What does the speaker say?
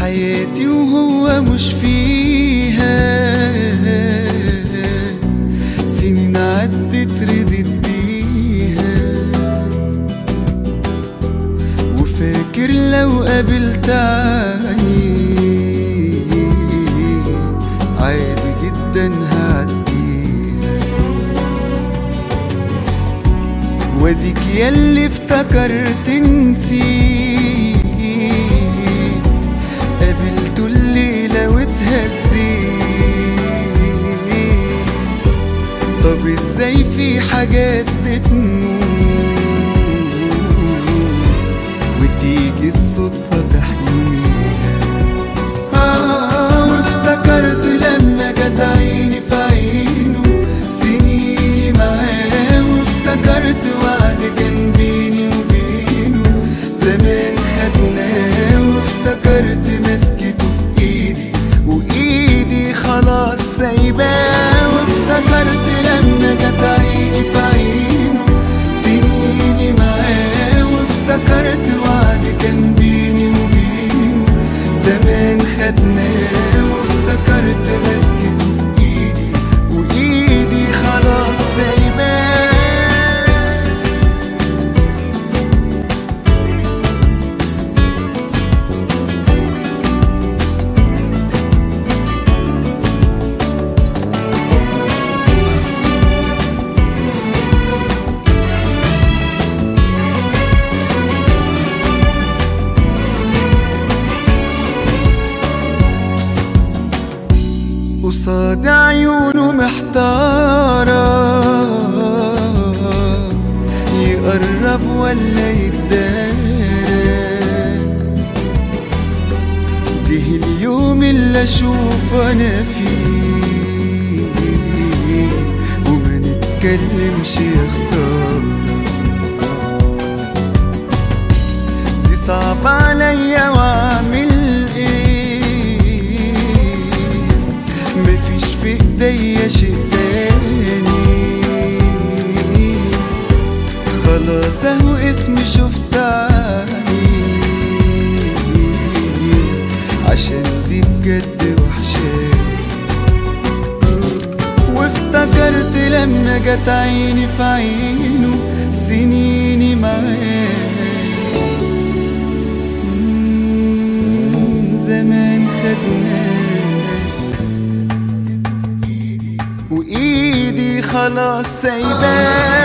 حياتي وهو مش فيها، سنين عدت ردت بيها، وفاكر لو قابلتني عادي جدا هعديها. واديك ياللي افتكرت نسيت، قابلته الليلة واتهزيت. طب ازاي في حاجات بتموت وتيجي الصدفة تحميها؟ وافتكرت لما جت عيني في عينه سنيني معاه، وافتكرت وعد كان بيني وبينه زمان خدناه، وافتكرت مسكته في ايدي وايدي خلاص سايباه. وافتكرت لما جت عيني في عينه سنيني معاه، وافتكرت وعد كان بيني وبينه زمان خدناه، وافتكرت مسكته في ايدي وايدي خلاص سايباه. قصاد عيونه محتارة، يقرب ولا يتدارك؟ جه اليوم اللي اشوف انا فيه وما نتكلمش يا خسارة. دي صعب عليا واعمل مفيش في ايديا شيء تاني، خلاص اهو اسمي شفت عني، عشان دي بجد وحشاني. وافتكرت لما جت عيني في عينه سنيني معاه، زمان خدناه وايدي خلاص سايباه.